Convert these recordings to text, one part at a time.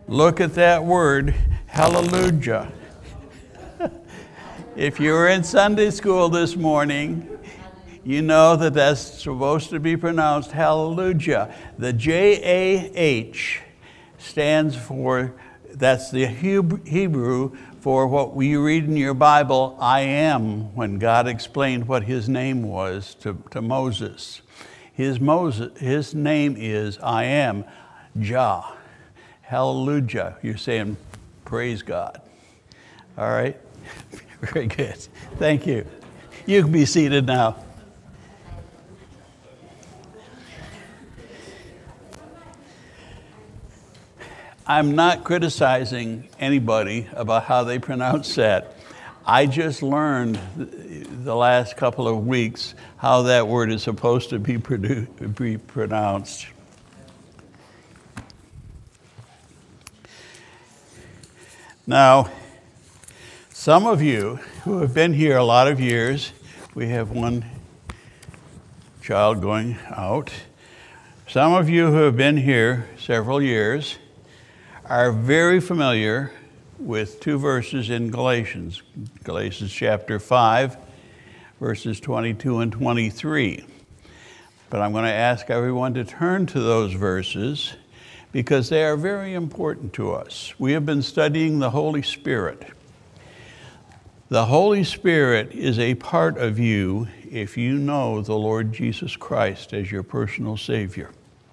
Look at that word, hallelujah. If you were in Sunday school this morning, you know that that's supposed to be pronounced hallelujah. The J-A-H stands for, that's the Hebrew for what we read in your Bible, I am, when God explained what his name was to Moses. His name is I am, Jah. Hallelujah. You're saying, praise God. All right? Very good. Thank you. You can be seated now. I'm not criticizing anybody about how they pronounce that. I just learned the last couple of weeks how that word is supposed to be pronounced. Now, some of you who have been here a lot of years, we have one child going out. Some of you who have been here several years are very familiar with two verses in Galatians. Galatians chapter 5, verses 22 and 23. But I'm going to ask everyone to turn to those verses because they are very important to us. We have been studying the Holy Spirit. The Holy Spirit is a part of you if you know the Lord Jesus Christ as your personal Savior.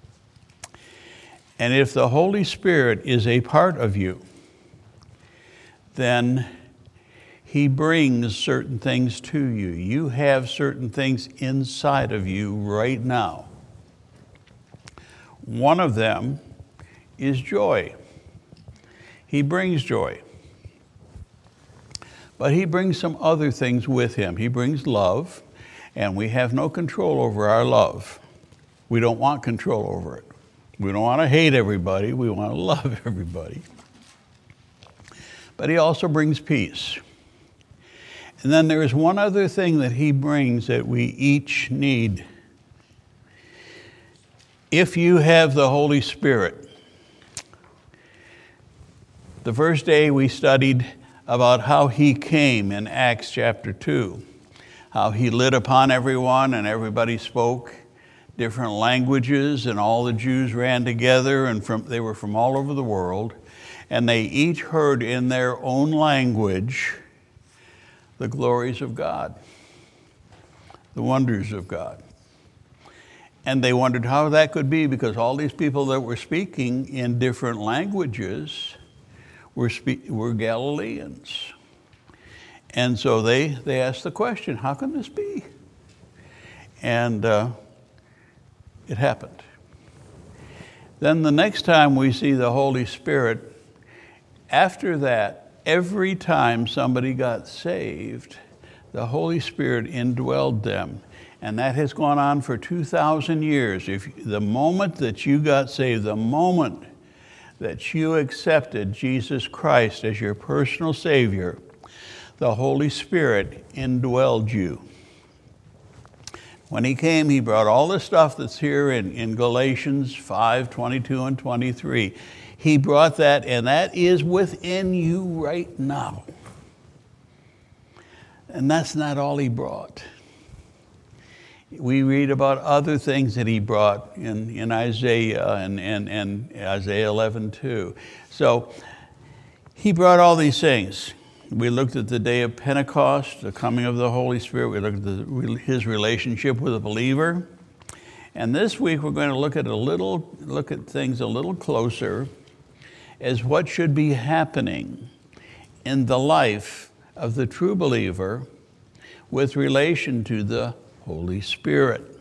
And if the Holy Spirit is a part of you, then he brings certain things to you. You have certain things inside of you right now. One of them is joy. He brings joy. But he brings some other things with him. He brings love, and we have no control over our love. We don't want control over it. We don't want to hate everybody. We want to love everybody. But he also brings peace. And then there is one other thing that he brings that we each need. If you have the Holy Spirit, the first day we studied about how he came in Acts chapter 2, how he lit upon everyone and everybody spoke different languages, and all the Jews ran together, and they were from all over the world, and they each heard in their own language the glories of God, the wonders of God. And they wondered how that could be, because all these people that were speaking in different languages were Galileans. And so they asked the question, how can this be? And it happened. Then the next time we see the Holy Spirit, after that, every time somebody got saved, the Holy Spirit indwelled them. And that has gone on for 2,000 years. If the moment that you got saved, the moment that you accepted Jesus Christ as your personal Savior, the Holy Spirit indwelled you. When he came, he brought all the stuff that's here in Galatians 5, 22 and 23. He brought that, and that is within you right now. And that's not all he brought. We read about other things that he brought in Isaiah and Isaiah 11 too. So he brought all these things. We looked at the day of Pentecost, the coming of the Holy Spirit. We looked at his relationship with a believer. And this week we're going to look at things a little closer as what should be happening in the life of the true believer with relation to the Holy Spirit.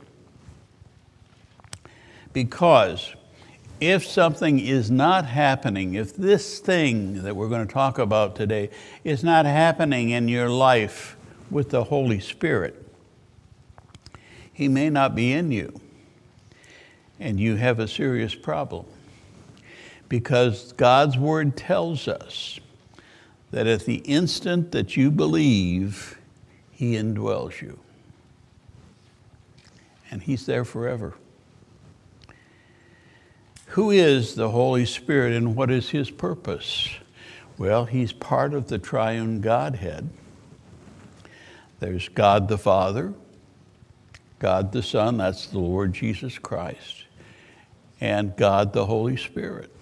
Because if something is not happening, if this thing that we're going to talk about today is not happening in your life with the Holy Spirit, he may not be in you, and you have a serious problem. Because God's word tells us that at the instant that you believe, he indwells you. And he's there forever. Who is the Holy Spirit and what is his purpose? Well, he's part of the triune Godhead. There's God the Father, God the Son, that's the Lord Jesus Christ, and God the Holy Spirit.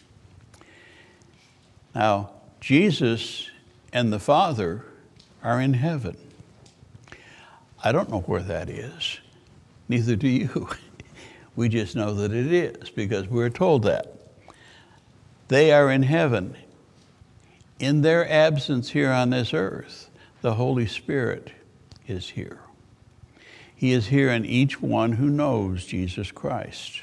Now, Jesus and the Father are in heaven. I don't know where that is. Neither do you. We just know that it is because we're told that. They are in heaven. In their absence here on this earth, the Holy Spirit is here. He is here in each one who knows Jesus Christ.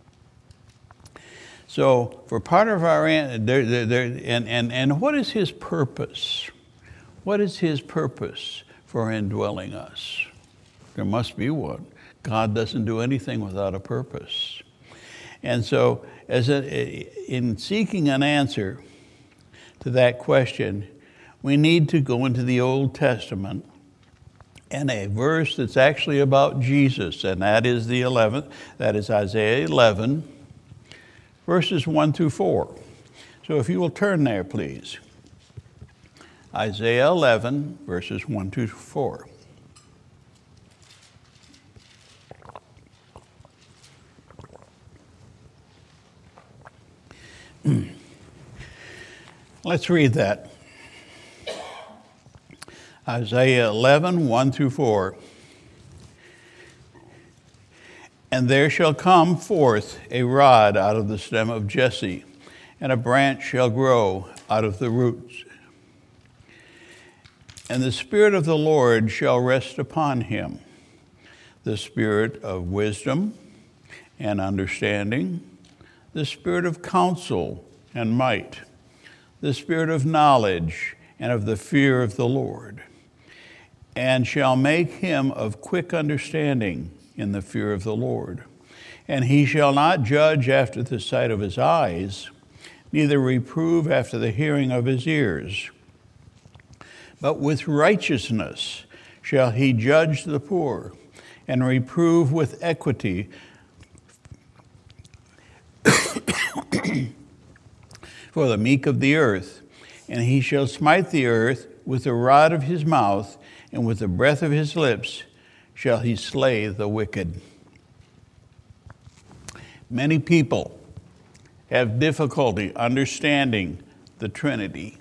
So for part of our, and what is his purpose? What is his purpose for indwelling us? There must be one. God doesn't do anything without a purpose. And so in seeking an answer to that question, we need to go into the Old Testament and a verse that's actually about Jesus, and that is that is Isaiah 11, verses 1 through 4. So if you will turn there, please. Isaiah 11, verses 1 through 4. Let's read that. Isaiah 11, 1 through 4. And there shall come forth a rod out of the stem of Jesse, and a branch shall grow out of the roots. And the Spirit of the Lord shall rest upon him, the Spirit of wisdom and understanding, the Spirit of counsel and might, the Spirit of knowledge and of the fear of the Lord, and shall make him of quick understanding in the fear of the Lord. And he shall not judge after the sight of his eyes, neither reprove after the hearing of his ears. But with righteousness shall he judge the poor, and reprove with equity for the meek of the earth. And he shall smite the earth with the rod of his mouth, and with the breath of his lips shall he slay the wicked. Many people have difficulty understanding the Trinity.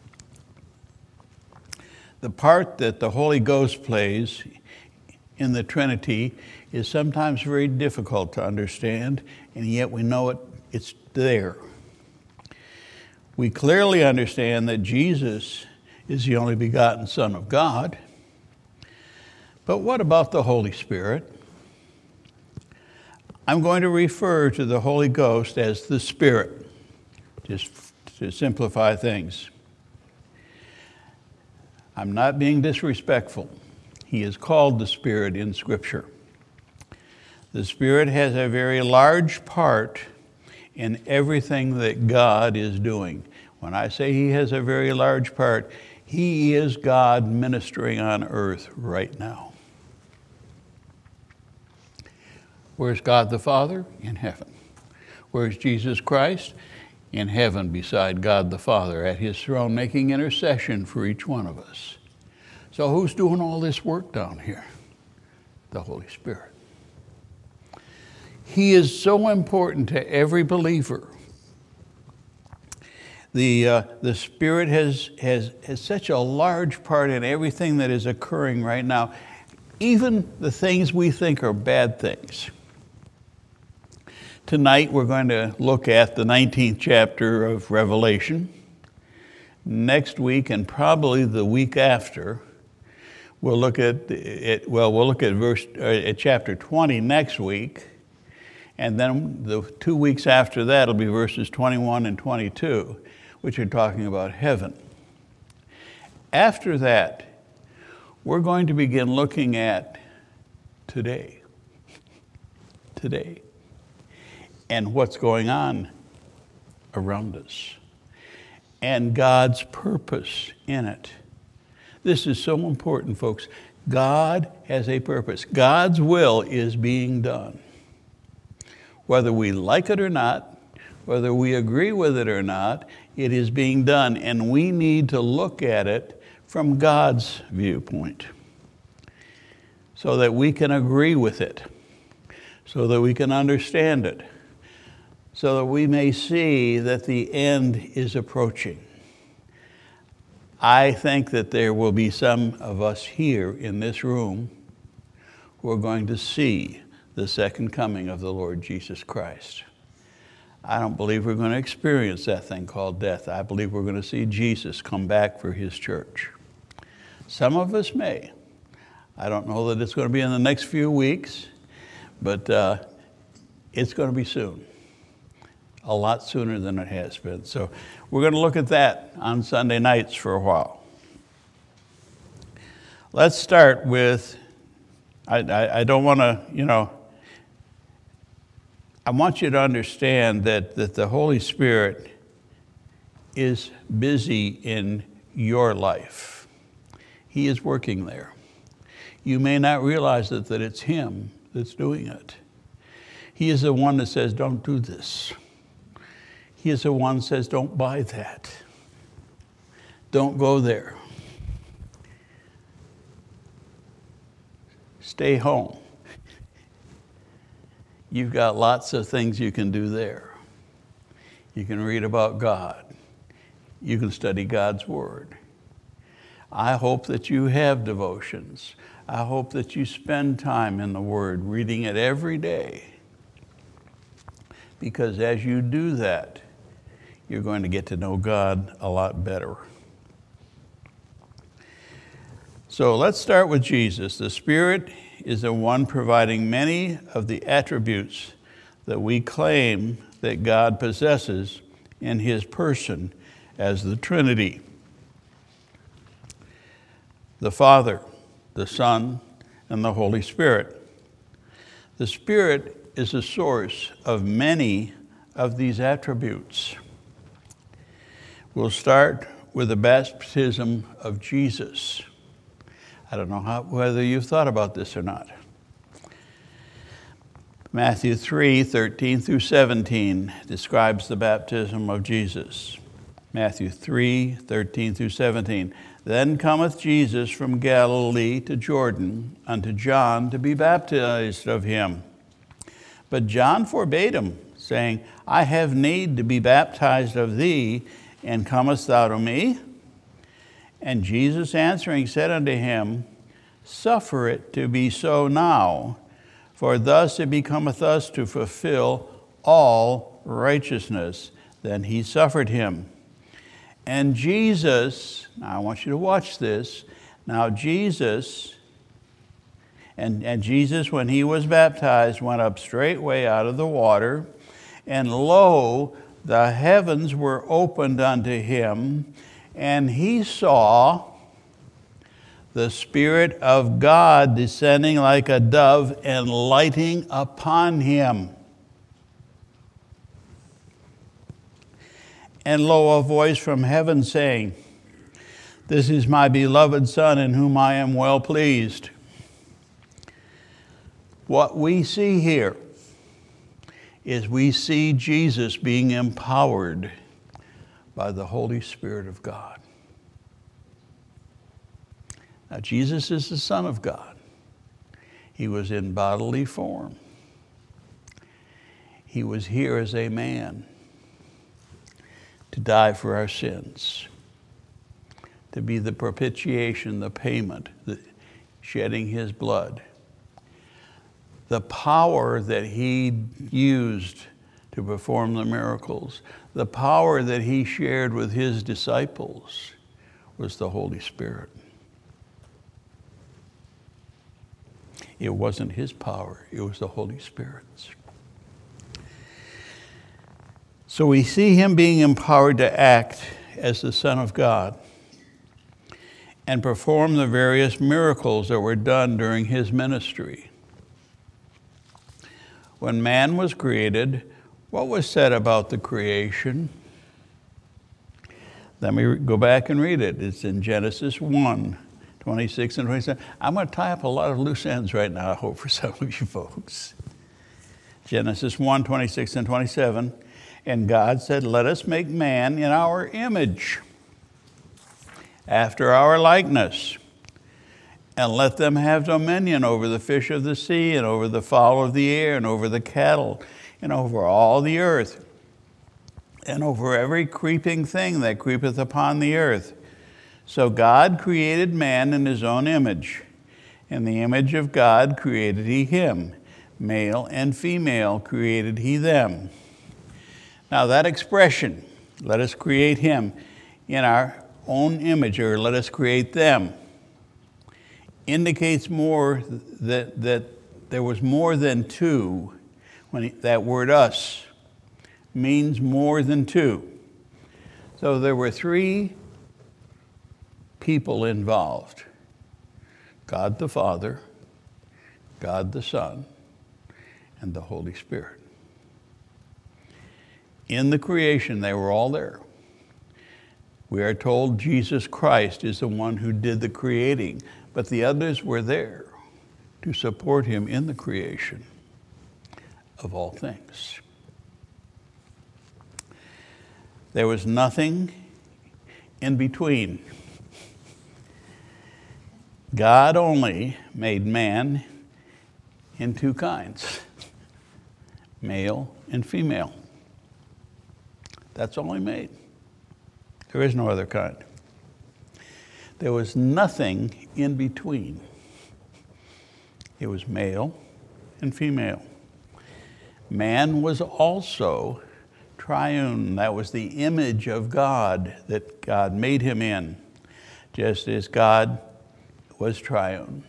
The part that the Holy Ghost plays in the Trinity is sometimes very difficult to understand, and yet we know it's there. We clearly understand that Jesus is the only begotten Son of God. But what about the Holy Spirit? I'm going to refer to the Holy Ghost as the Spirit, just to simplify things. I'm not being disrespectful. He is called the Spirit in Scripture. The Spirit has a very large part in everything that God is doing. When I say he has a very large part, he is God ministering on earth right now. Where's God the Father? In heaven. Where's Jesus Christ? In heaven beside God the Father at his throne, making intercession for each one of us. So who's doing all this work down here? The Holy Spirit. He is so important to every believer. The Spirit has such a large part in everything that is occurring right now, even the things we think are bad things. Tonight we're going to look at the 19th chapter of Revelation. Next week, and probably the week after, we'll look at it. Well, we'll look at chapter 20 next week, and then the 2 weeks after that will be verses 21 and 22, which are talking about heaven. After that, we're going to begin looking at today, and what's going on around us, and God's purpose in it. This is so important, folks. God has a purpose. God's will is being done. Whether we like it or not, whether we agree with it or not, it is being done, and we need to look at it from God's viewpoint so that we can agree with it, so that we can understand it, so that we may see that the end is approaching. I think that there will be some of us here in this room who are going to see the second coming of the Lord Jesus Christ. I don't believe we're going to experience that thing called death. I believe we're going to see Jesus come back for his church. Some of us may. I don't know that it's going to be in the next few weeks, but it's going to be soon. A lot sooner than it has been. So we're going to look at that on Sunday nights for a while. Let's start with, I don't want to, I want you to understand that the Holy Spirit is busy in your life. He is working there. You may not realize that it's him that's doing it. He is the one that says, don't do this. He is the one that says, don't buy that. Don't go there. Stay home. You've got lots of things you can do there. You can read about God. You can study God's Word. I hope that you have devotions. I hope that you spend time in the Word, reading it every day. Because as you do that, you're going to get to know God a lot better. So let's start with Jesus. The Spirit is the one providing many of the attributes that we claim that God possesses in his person as the Trinity. The Father, the Son, and the Holy Spirit. The Spirit is the source of many of these attributes. We'll start with the baptism of Jesus. I don't know whether you've thought about this or not. Matthew 3:13 through 17 describes the baptism of Jesus. Matthew 3:13 through 17. Then cometh Jesus from Galilee to Jordan unto John to be baptized of him. But John forbade him, saying, I have need to be baptized of thee, and comest thou to me? And Jesus answering said unto him, Suffer it to be so now, for thus it becometh us to fulfill all righteousness. Then he suffered him. And Jesus, now I want you to watch this. Now Jesus, and Jesus, when he was baptized, went up straightway out of the water, and lo, the heavens were opened unto him, and he saw the Spirit of God descending like a dove and lighting upon him. And lo, a voice from heaven saying, This is my beloved Son, in whom I am well pleased. What we see here is we see Jesus being empowered by the Holy Spirit of God. Now, Jesus is the Son of God. He was in bodily form. He was here as a man to die for our sins, to be the propitiation, the payment, the shedding his blood. The power that he used to perform the miracles, the power that he shared with his disciples was the Holy Spirit. It wasn't his power, it was the Holy Spirit's. So we see him being empowered to act as the Son of God and perform the various miracles that were done during his ministry. When man was created, what was said about the creation? Let me go back and read it. It's in Genesis 1, 26 and 27. I'm going to tie up a lot of loose ends right now, I hope, for some of you folks. Genesis 1, 26 and 27. And God said, let us make man in our image, after our likeness, and let them have dominion over the fish of the sea, and over the fowl of the air, and over the cattle, and over all the earth, and over every creeping thing that creepeth upon the earth. So God created man in his own image. In the image of God created he him. Male and female created he them. Now that expression, let us create him in our own image, or let us create them, indicates more that there was more than two. That word us means more than two. So there were three people involved: God the Father, God the Son, and the Holy Spirit. In the creation, they were all there. We are told Jesus Christ is the one who did the creating, but the others were there to support him in the creation of all things. There was nothing in between. God only made man in two kinds, male and female. That's all he made. There is no other kind. There was nothing in between. It was male and female. Man was also triune. That was the image of God that God made him in, just as God was triune.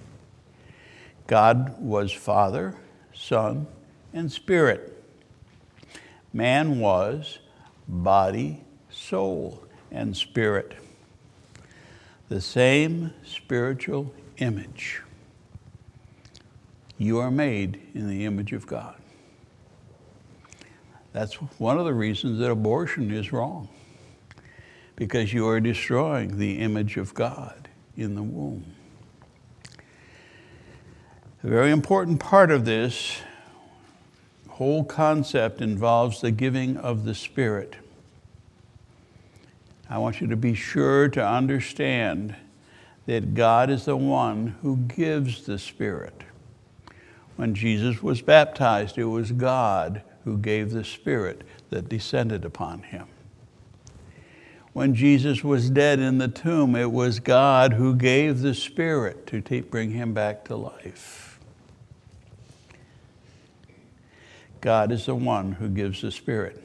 God was Father, Son, and Spirit. Man was body, soul, and spirit. The same spiritual image. You are made in the image of God. That's one of the reasons that abortion is wrong, because you are destroying the image of God in the womb. A very important part of this whole concept involves the giving of the Spirit. I want you to be sure to understand that God is the one who gives the Spirit. When Jesus was baptized, it was God who gave the Spirit that descended upon him. When Jesus was dead in the tomb, it was God who gave the Spirit to bring him back to life. God is the one who gives the Spirit.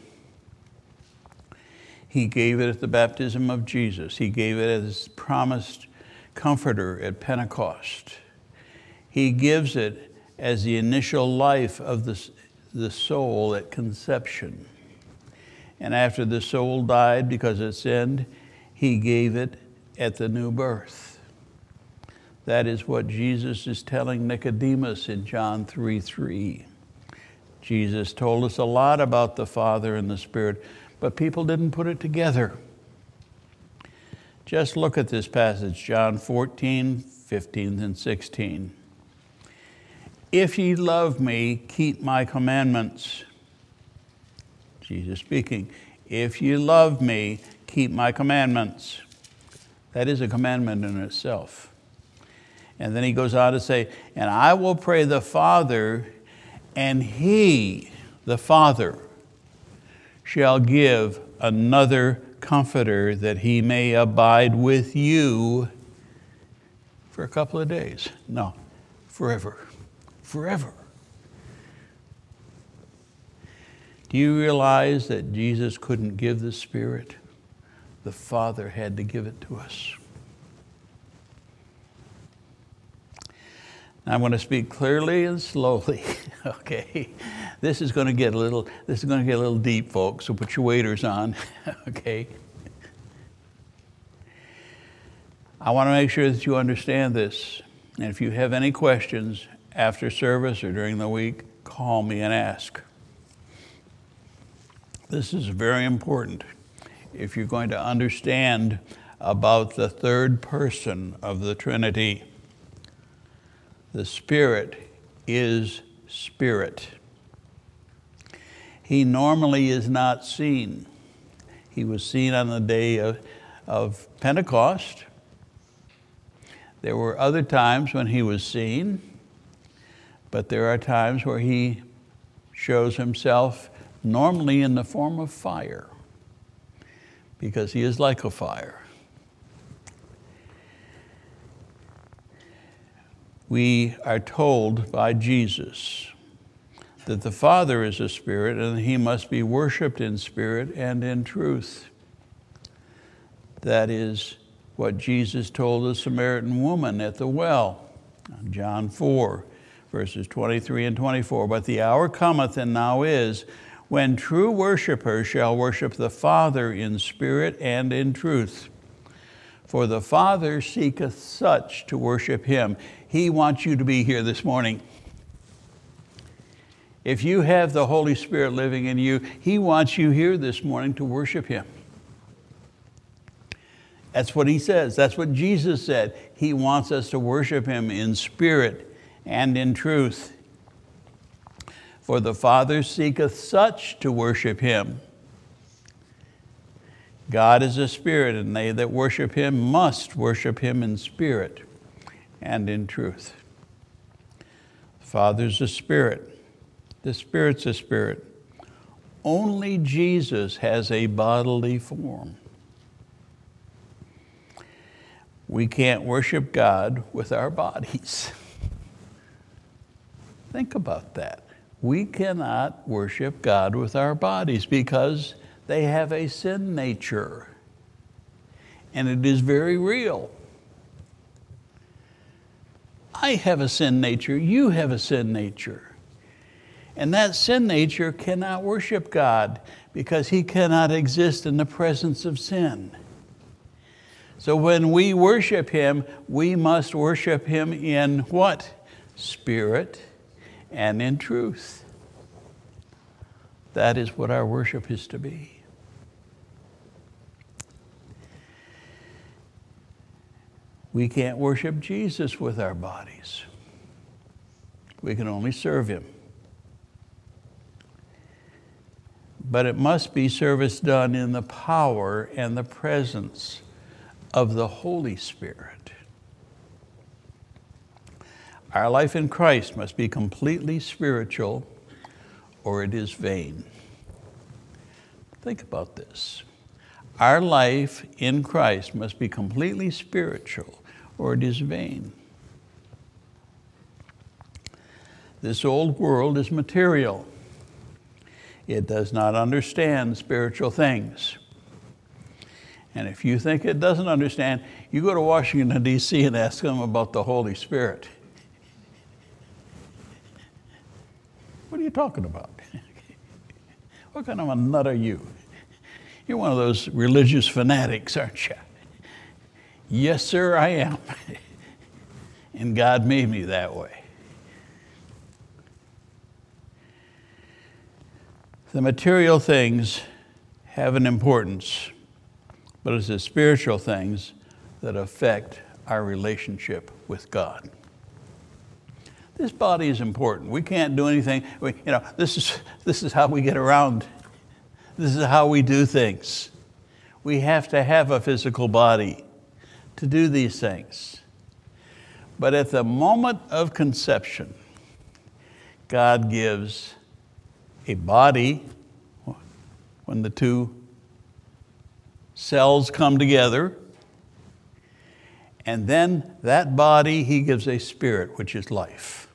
He gave it at the baptism of Jesus. He gave it as promised comforter at Pentecost. He gives it as the initial life of the soul at conception. And after the soul died because it sinned, he gave it at the new birth. That is what Jesus is telling Nicodemus in John 3:3. Jesus told us a lot about the Father and the Spirit, but people didn't put it together. Just look at this passage, John 14:15 and 16. If ye love me, keep my commandments. Jesus speaking, if you love me, keep my commandments. That is a commandment in itself. And then he goes on to say, and I will pray the Father, and he, the Father, shall give another comforter that he may abide with you for a couple of days. No, forever. Forever. Do you realize that Jesus couldn't give the Spirit? The Father had to give it to us. Now, I'm going to speak clearly and slowly. Okay, this is going to get a little deep, folks. So put your waders on. Okay. I want to make sure that you understand this. And if you have any questions after service or during the week, call me and ask. This is very important if you're going to understand about the third person of the Trinity. The Spirit is Spirit. He normally is not seen. He was seen on the day of Pentecost. There were other times when he was seen, but there are times where he shows himself normally in the form of fire, because he is like a fire. We are told by Jesus that the Father is a spirit and he must be worshiped in spirit and in truth. That is what Jesus told the Samaritan woman at the well, John 4, verses 23 and 24. But the hour cometh, and now is, when true worshipers shall worship the Father in spirit and in truth. For the Father seeketh such to worship him. He wants you to be here this morning. If you have the Holy Spirit living in you, he wants you here this morning to worship him. That's what he says. That's what Jesus said. He wants us to worship him in spirit and in truth. For the Father seeketh such to worship him. God is a spirit, and they that worship him must worship him in spirit and in truth. The Father's a spirit. The Spirit's a spirit. Only Jesus has a bodily form. We can't worship God with our bodies. Think about that. We cannot worship God with our bodies because they have a sin nature. And it is very real. I have a sin nature. You have a sin nature. And that sin nature cannot worship God because he cannot exist in the presence of sin. So when we worship him, we must worship him in what? Spirit and in truth. That is what our worship is to be. We can't worship Jesus with our bodies. We can only serve him. But it must be service done in the power and the presence of the Holy Spirit. Our life in Christ must be completely spiritual, or it is vain. Think about this. Our life in Christ must be completely spiritual, or it is vain. This old world is material. It does not understand spiritual things. And if you think it doesn't understand, you go to Washington, D.C. and ask them about the Holy Spirit. What are you talking about? What kind of a nut are you? You're one of those religious fanatics, aren't you? Yes, sir, I am. And God made me that way. The material things have an importance, but it's the spiritual things that affect our relationship with God. This body is important. We can't do anything. This is how we get around. This is how we do things. We have to have a physical body to do these things. But at the moment of conception, God gives a body when the two cells come together, and then that body he gives a spirit, which is life.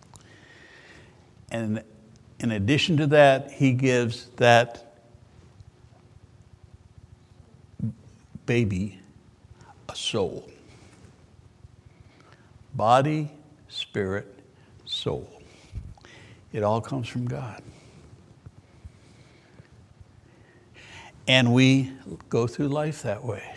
And in addition to that, he gives that baby a soul. Body, spirit, soul. It all comes from God. And we go through life that way.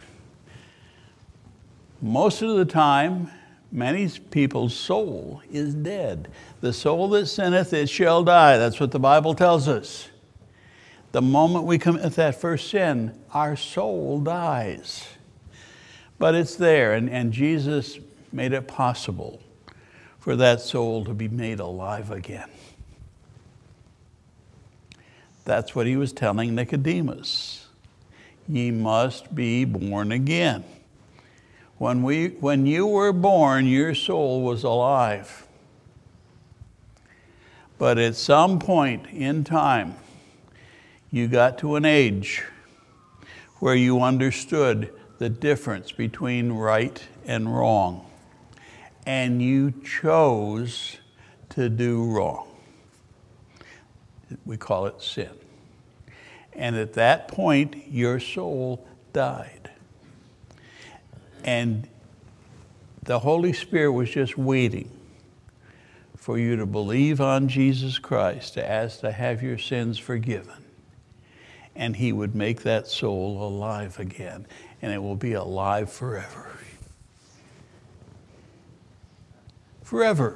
Most of the time, many people's soul is dead. The soul that sinneth, it shall die. That's what the Bible tells us. The moment we commit that first sin, our soul dies. But it's there, and Jesus made it possible for that soul to be made alive again. That's what he was telling Nicodemus. Ye must be born again. When you were born, your soul was alive. But at some point in time, you got to an age where you understood the difference between right and wrong. And you chose to do wrong. We call it sin. And at that point, your soul died. And the Holy Spirit was just waiting for you to believe on Jesus Christ, to ask to have your sins forgiven. And he would make that soul alive again, and it will be alive forever. Forever.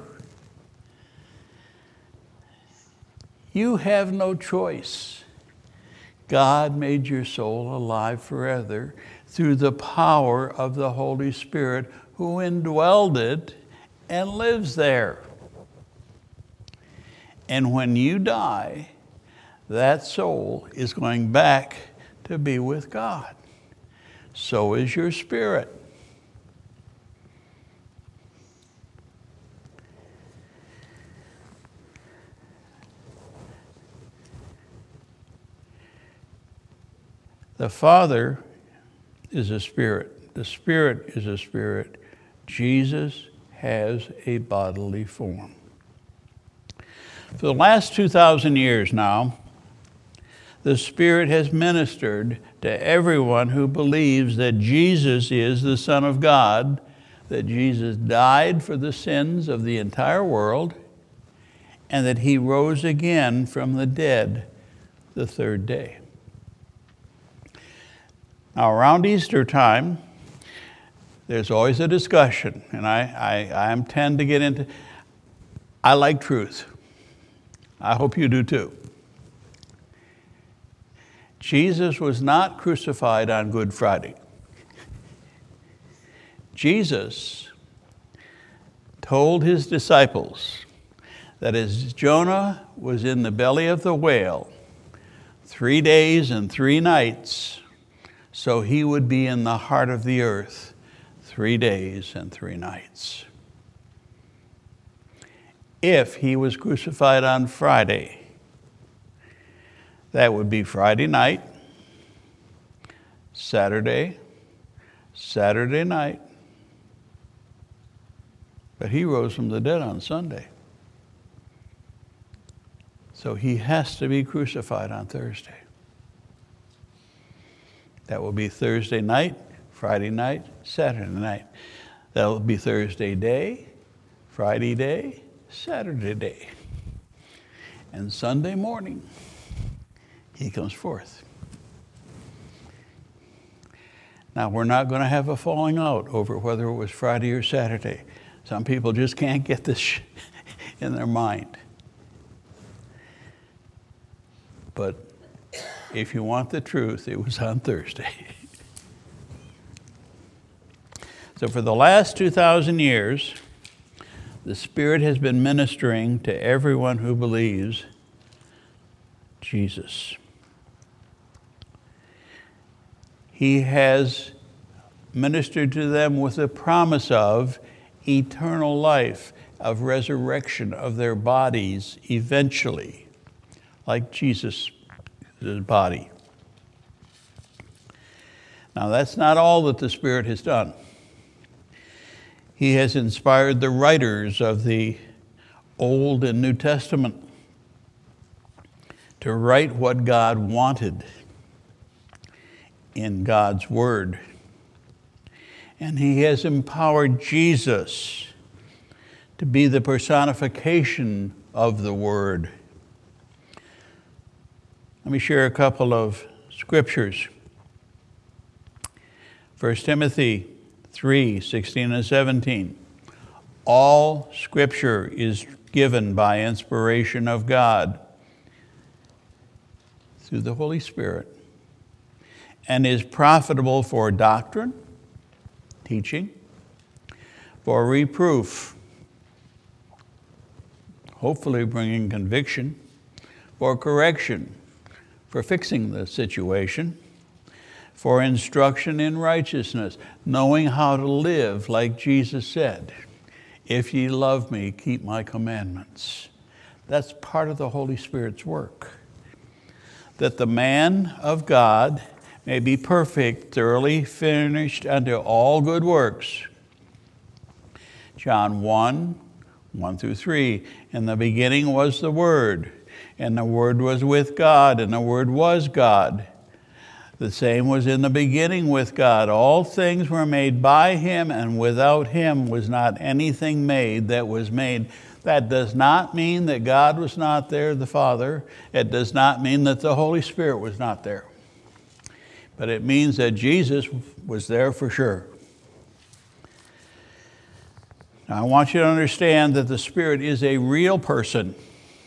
You have no choice. God made your soul alive forever through the power of the Holy Spirit who indwelled it and lives there. And when you die, that soul is going back to be with God. So is your spirit. The Father is a spirit. The Spirit is a spirit. Jesus has a bodily form. For the last 2,000 years now, the Spirit has ministered to everyone who believes that Jesus is the Son of God, that Jesus died for the sins of the entire world, and that he rose again from the dead the third day. Now, around Easter time, there's always a discussion, and I tend to get into, I like truth. I hope you do too. Jesus was not crucified on Good Friday. Jesus told his disciples that as Jonah was in the belly of the whale 3 days and 3 nights, so he would be in the heart of the earth 3 days and 3 nights. If he was crucified on Friday, that would be Friday night, Saturday night. But he rose from the dead on Sunday. So he has to be crucified on Thursday. That will be Thursday night, Friday night, Saturday night. That will be Thursday day, Friday day, Saturday day. And Sunday morning, he comes forth. Now, we're not going to have a falling out over whether it was Friday or Saturday. Some people just can't get this in their mind. But if you want the truth, it was on Thursday. So for the last 2,000 years, the Spirit has been ministering to everyone who believes Jesus. He has ministered to them with the promise of eternal life, of resurrection of their bodies eventually, like Jesus' body. Now, that's not all that the Spirit has done. He has inspired the writers of the Old and New Testament to write what God wanted in God's Word. And he has empowered Jesus to be the personification of the Word. Let me share a couple of scriptures. 1 Timothy 3:16 and 17. All Scripture is given by inspiration of God through the Holy Spirit and is profitable for doctrine, teaching, for reproof, hopefully bringing conviction, for correction, for fixing the situation, for instruction in righteousness, knowing how to live like Jesus said, if ye love me, keep my commandments. That's part of the Holy Spirit's work. That the man of God may be perfect, thoroughly furnished unto all good works. John 1, 1 through 3. In the beginning was the Word, and the Word was with God, and the Word was God. The same was in the beginning with God. All things were made by him, and without him was not anything made that was made. That does not mean that God was not there, the Father. It does not mean that the Holy Spirit was not there. But it means that Jesus was there for sure. Now, I want you to understand that the Spirit is a real person.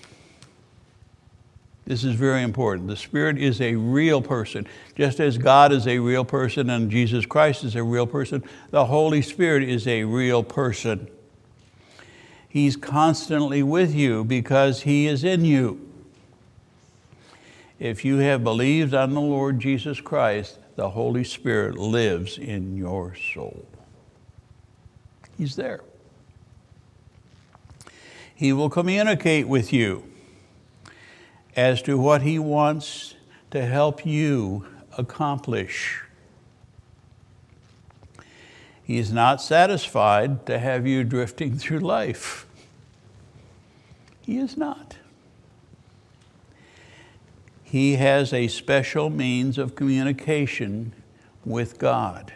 This is very important. The Spirit is a real person. Just as God is a real person and Jesus Christ is a real person, the Holy Spirit is a real person. He's constantly with you because he is in you. If you have believed on the Lord Jesus Christ, the Holy Spirit lives in your soul. He's there. He will communicate with you as to what he wants to help you accomplish. He is not satisfied to have you drifting through life. He is not. He has a special means of communication with God,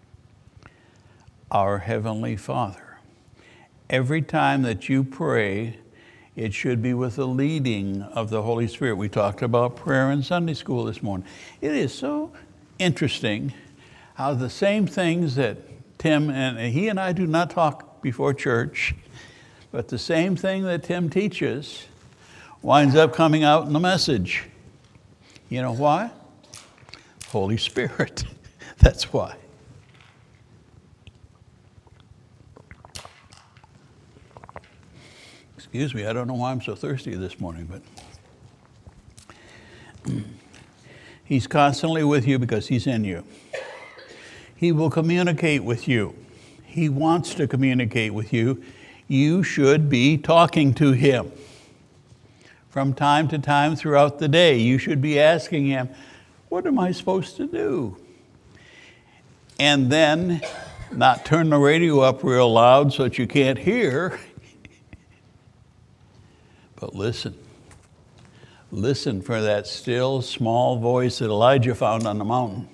our Heavenly Father. Every time that you pray, it should be with the leading of the Holy Spirit. We talked about prayer in Sunday school this morning. It is so interesting how the same things that Tim, and he and I do not talk before church, but the same thing that Tim teaches winds up coming out in the message. You know why? Holy Spirit. That's why. Excuse me, I don't know why I'm so thirsty this morning, but he's constantly with you because he's in you. He will communicate with you. He wants to communicate with you. You should be talking to him. From time to time throughout the day, you should be asking him, what am I supposed to do? And then not turn the radio up real loud so that you can't hear. But listen. Listen for that still small voice that Elijah found on the mountain.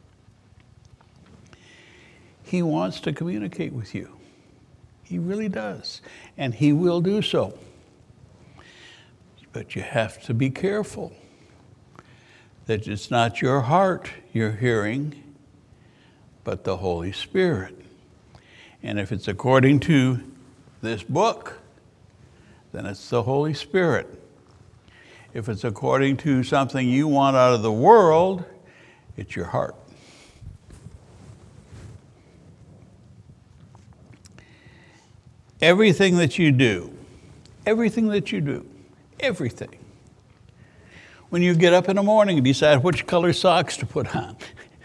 He wants to communicate with you. He really does. And he will do so. But you have to be careful that it's not your heart you're hearing, but the Holy Spirit. And if it's according to this book, then it's the Holy Spirit. If it's according to something you want out of the world, it's your heart. Everything that you do, everything. When you get up in the morning and decide which color socks to put on,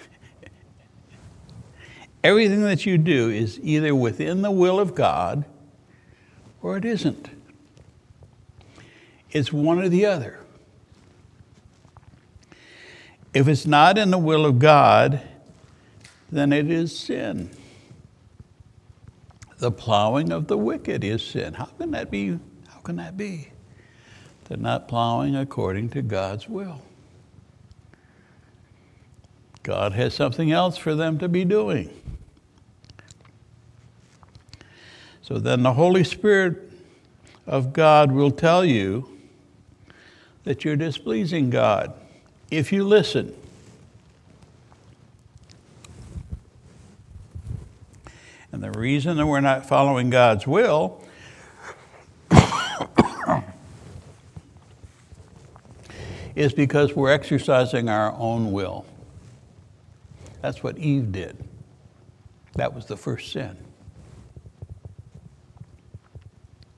everything that you do is either within the will of God or it isn't. It's one or the other. If it's not in the will of God, then it is sin. The plowing of the wicked is sin. How can that be? How can that be? They're not plowing according to God's will. God has something else for them to be doing. So then the Holy Spirit of God will tell you that you're displeasing God if you listen. And the reason that we're not following God's will is because we're exercising our own will. That's what Eve did. That was the first sin.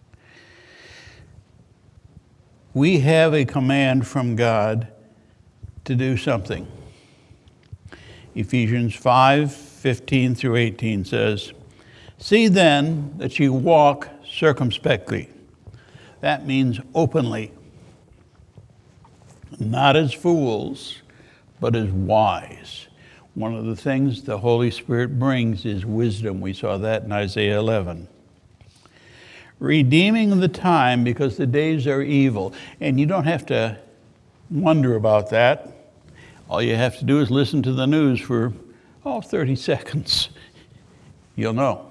We have a command from God to do something. Ephesians 5:15 through 18 says, "See then that you walk circumspectly." That means openly. Not as fools, but as wise. One of the things the Holy Spirit brings is wisdom. We saw that in Isaiah 11. Redeeming the time because the days are evil. And you don't have to wonder about that. All you have to do is listen to the news for 30 seconds. You'll know.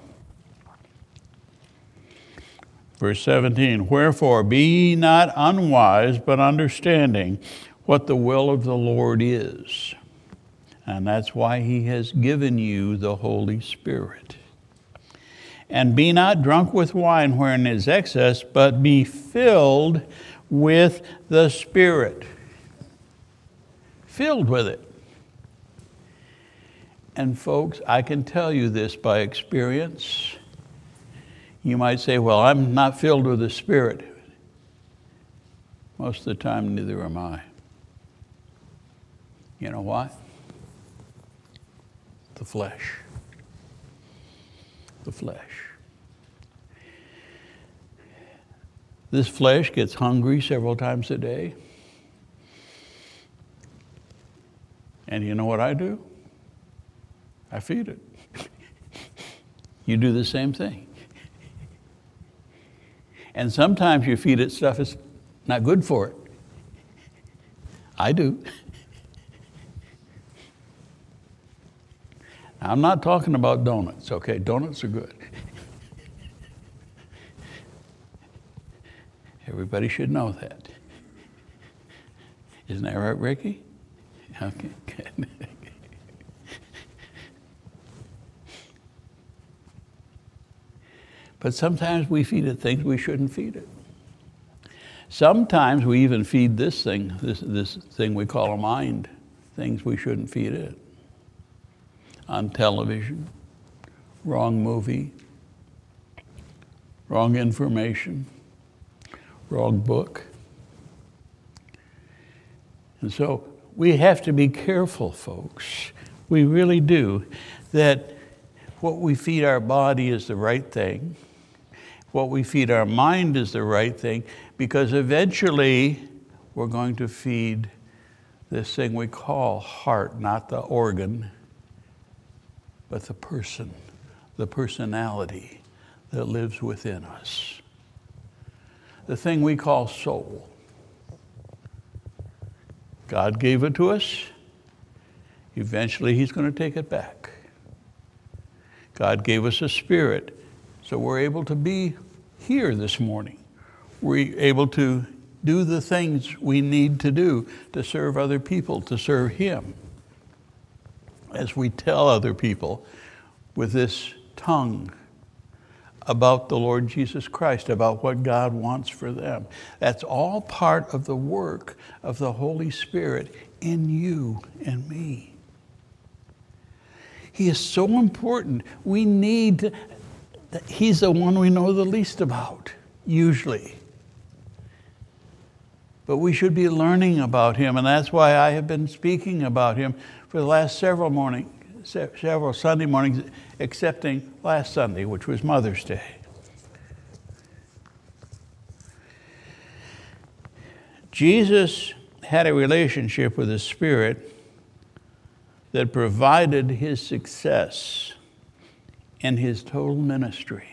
Verse 17, "Wherefore be ye not unwise, but understanding what the will of the Lord is." And that's why he has given you the Holy Spirit. "And be not drunk with wine wherein is excess, but be filled with the Spirit." Filled with it. And folks, I can tell you this by experience. You might say, well, I'm not filled with the Spirit. Most of the time, neither am I. You know why? The flesh. The flesh. This flesh gets hungry several times a day. And you know what I do? I feed it. You do the same thing. And sometimes you feed it stuff that's not good for it. I do. Now, I'm not talking about donuts, okay? Donuts are good. Everybody should know that. Isn't that right, Ricky? Okay, good. But sometimes we feed it things we shouldn't feed it. Sometimes we even feed this thing we call a mind, things we shouldn't feed it. On television, wrong movie, wrong information, wrong book. And so we have to be careful, folks. We really do, that what we feed our body is the right thing. What we feed our mind is the right thing, because eventually we're going to feed this thing we call heart, not the organ, but the person, the personality that lives within us. The thing we call soul. God gave it to us. Eventually he's going to take it back. God gave us a spirit, so we're able to be here this morning. We're able to do the things we need to do to serve other people, to serve him. As we tell other people with this tongue about the Lord Jesus Christ, about what God wants for them. That's all part of the work of the Holy Spirit in you and me. He is so important. We need, he's the one we know the least about, usually. But we should be learning about him, and that's why I have been speaking about him for the last several Sunday mornings, excepting last Sunday, which was Mother's Day. Jesus had a relationship with the Spirit that provided his success in his total ministry.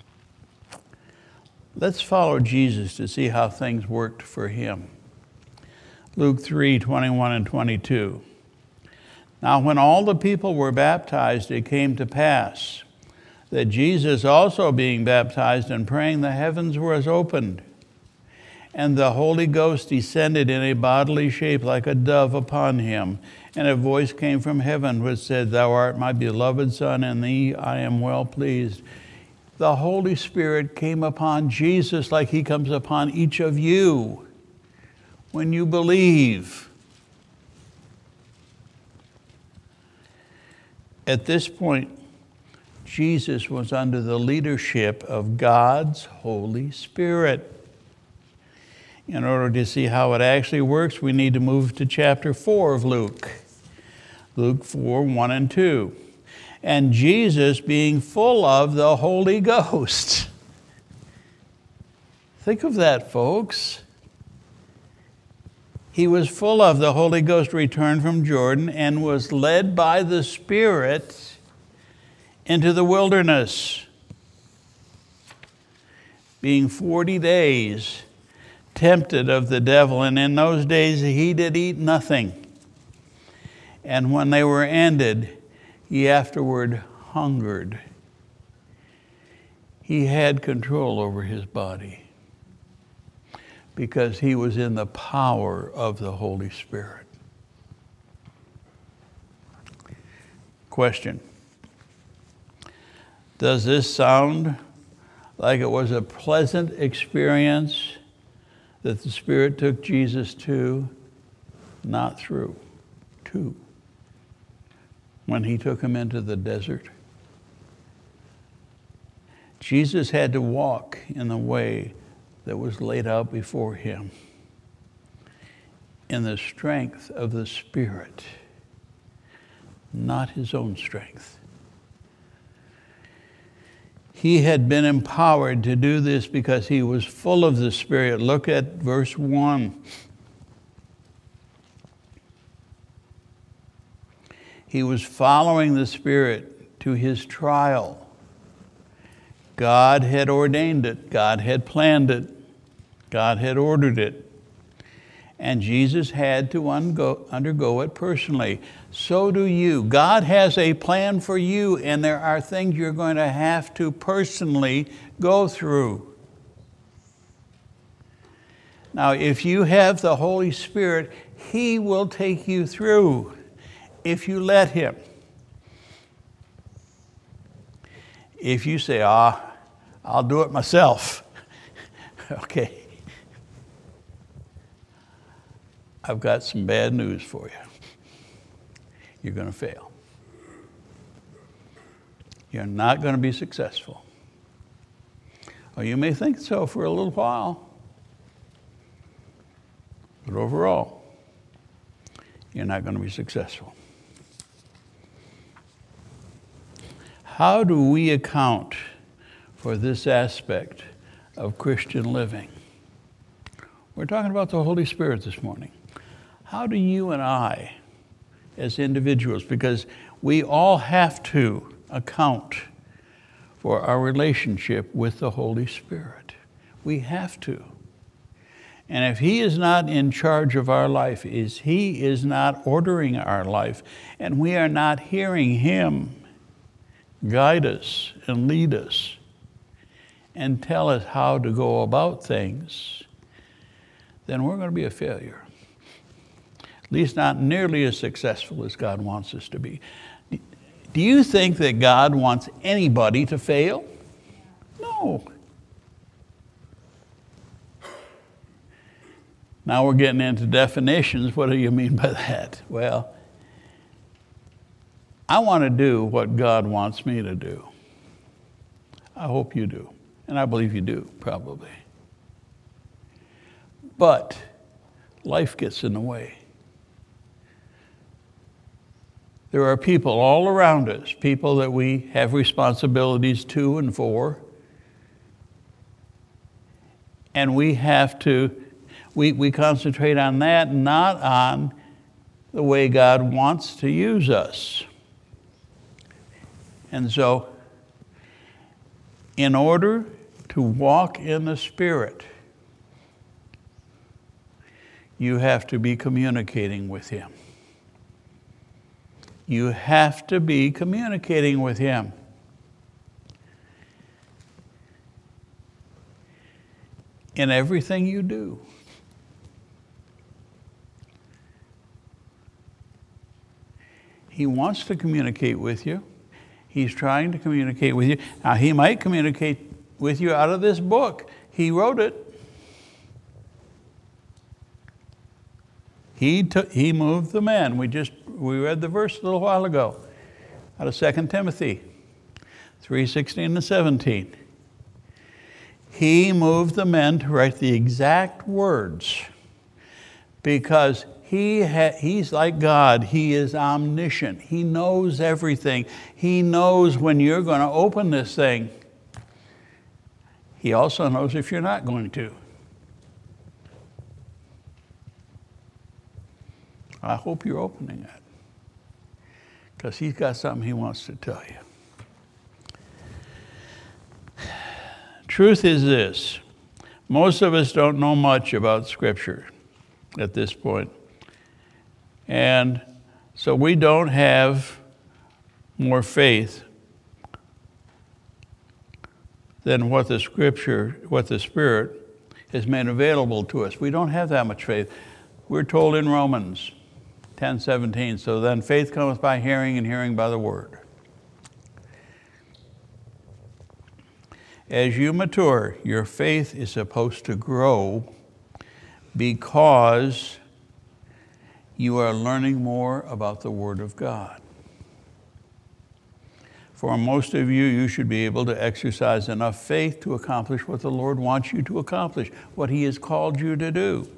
Let's follow Jesus to see how things worked for him. Luke 3:21 and 22. Now when all the people were baptized, it came to pass that Jesus also being baptized and praying, the heavens was opened, and the Holy Ghost descended in a bodily shape like a dove upon him. And a voice came from heaven which said, "Thou art my beloved Son, in thee I am well pleased." The Holy Spirit came upon Jesus like he comes upon each of you when you believe. At this point, Jesus was under the leadership of God's Holy Spirit. In order to see how it actually works, we need to move to chapter 4 of Luke. Luke 4, 1 and 2. And Jesus being full of the Holy Ghost. Think of that, folks. He was full of the Holy Ghost, returned from Jordan, and was led by the Spirit into the wilderness, being 40 days tempted of the devil. And in those days he did eat nothing. And when they were ended, he afterward hungered. He had control over his body because he was in the power of the Holy Spirit. Question: does this sound like it was a pleasant experience that the Spirit took Jesus to? Not through. To. When he took him into the desert. Jesus had to walk in the way that was laid out before him, in the strength of the Spirit, not his own strength. He had been empowered to do this because he was full of the Spirit. Look at verse 1. He was following the Spirit to his trial. God had ordained it. God had planned it. God had ordered it. And Jesus had to undergo it personally. So do you. God has a plan for you, and there are things you're going to have to personally go through. Now, if you have the Holy Spirit, He will take you through if you let Him. If you say, I'll do it myself. Okay. I've got some bad news for you. You're going to fail. You're not going to be successful. Or you may think so for a little while. But overall, you're not going to be successful. How do we account for this aspect of Christian living? We're talking about the Holy Spirit this morning. How do you and I, as individuals, because we all have to account for our relationship with the Holy Spirit. We have to. And if He is not in charge of our life, He is not ordering our life, and we are not hearing Him guide us and lead us and tell us how to go about things, then we're going to be a failure. At least not nearly as successful as God wants us to be. Do you think that God wants anybody to fail? No. Now we're getting into definitions. What do you mean by that? Well, I want to do what God wants me to do. I hope you do. And I believe you do, probably. But life gets in the way. There are people all around us, people that we have responsibilities to and for. And we have to, we concentrate on that, not on the way God wants to use us. And so, in order to walk in the Spirit, you have to be communicating with Him. You have to be communicating with Him. In everything you do. He wants to communicate with you. He's trying to communicate with you. Now, He might communicate with you out of this book. He wrote it. He moved the men. We read the verse a little while ago out of 2 Timothy 3:16 and 17. He moved the men to write the exact words because he's like God. He is omniscient. He knows everything. He knows when you're going to open this thing. He also knows if you're not going to. I hope you're opening it, because he's got something he wants to tell you. Truth is this: most of us don't know much about Scripture at this point. And so we don't have more faith than what the Spirit has made available to us. We don't have that much faith. We're told in Romans 10:17, so then faith cometh by hearing, and hearing by the word. As you mature, your faith is supposed to grow because you are learning more about the Word of God. For most of you, you should be able to exercise enough faith to accomplish what the Lord wants you to accomplish, what He has called you to do.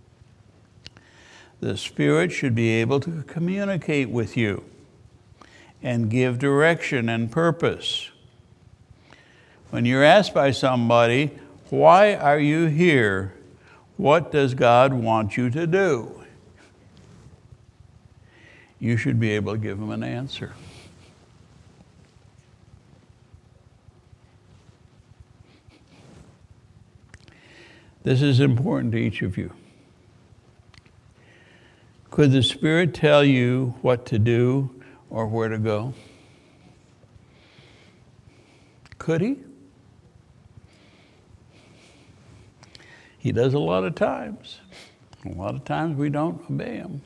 The Spirit should be able to communicate with you and give direction and purpose. When you're asked by somebody, why are you here? What does God want you to do? You should be able to give them an answer. This is important to each of you. Could the Spirit tell you what to do or where to go? Could He? He does a lot of times. A lot of times we don't obey Him.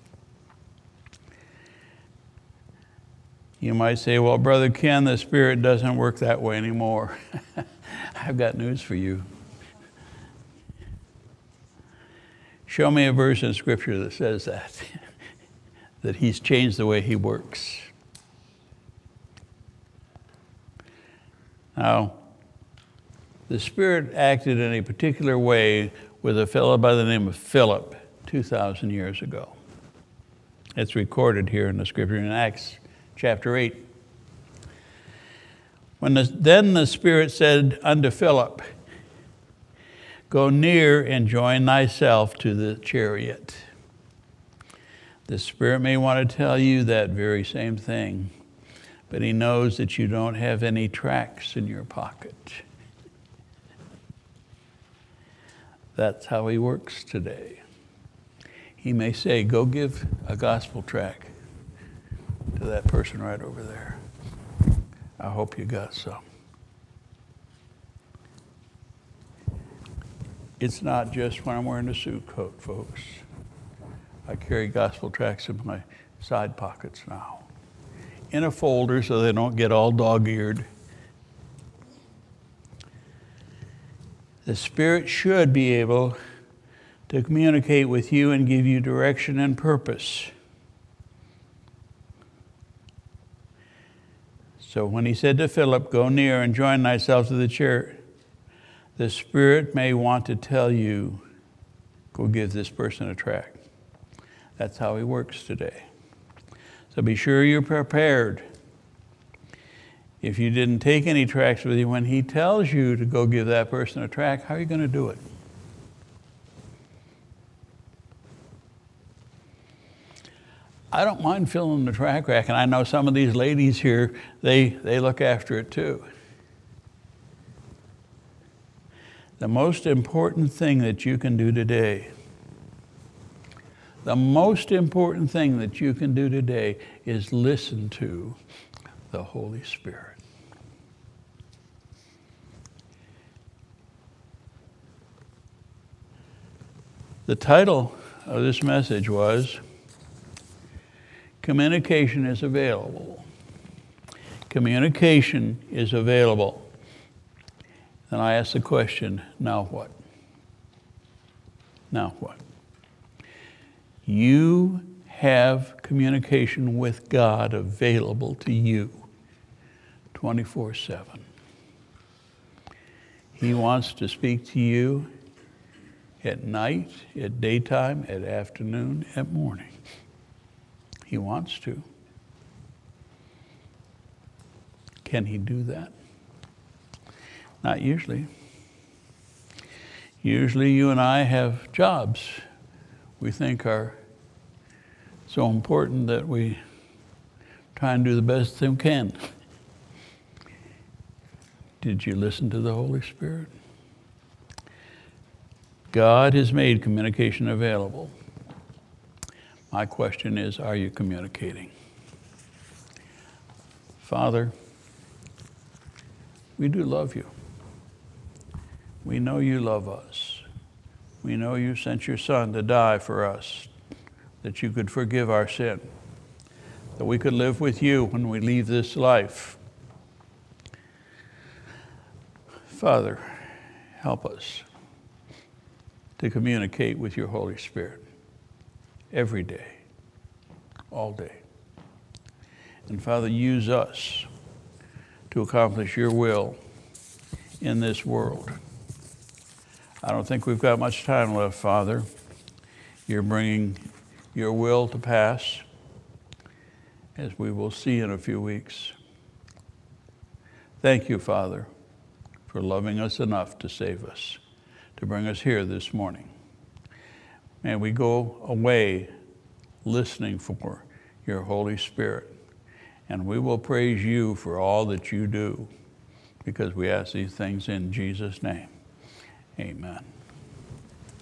You might say, well, Brother Ken, the Spirit doesn't work that way anymore. I've got news for you. Show me a verse in Scripture that says that He's changed the way He works. Now, the Spirit acted in a particular way with a fellow by the name of Philip 2,000 years ago. It's recorded here in the Scripture in Acts chapter 8. Then the Spirit said unto Philip, go near and join thyself to the chariot. The Spirit may want to tell you that very same thing, but He knows that you don't have any tracts in your pocket. That's how He works today. He may say, go give a gospel tract to that person right over there. I hope you got some. It's not just when I'm wearing a suit coat, folks. I carry gospel tracts in my side pockets now, in a folder so they don't get all dog-eared. The Spirit should be able to communicate with you and give you direction and purpose. So when He said to Philip, go near and join thyself to the chariot, the Spirit may want to tell you, go give this person a tract. That's how He works today. So be sure you're prepared. If you didn't take any tracts with you, when He tells you to go give that person a tract, how are you going to do it? I don't mind filling the tract rack, and I know some of these ladies here, they look after it too. The most important thing that you can do today, is listen to the Holy Spirit. The title of this message was, Communication is Available. Communication is available. Then I ask the question, now what? Now what? You have communication with God available to you 24/7. He wants to speak to you at night, at daytime, at afternoon, at morning. He wants to. Can he do that? Not usually. Usually you and I have jobs we think are so important that we try and do the best we can. Did you listen to the Holy Spirit? God has made communication available. My question is, are you communicating? Father, we do love you. We know you love us. We know you sent your Son to die for us, that you could forgive our sin, that we could live with you when we leave this life. Father, help us to communicate with your Holy Spirit every day, all day. And Father, use us to accomplish your will in this world. I don't think we've got much time left, Father. You're bringing your will to pass, as we will see in a few weeks. Thank you, Father, for loving us enough to save us, to bring us here this morning. May we go away listening for your Holy Spirit, and we will praise you for all that you do, because we ask these things in Jesus' name. Amen.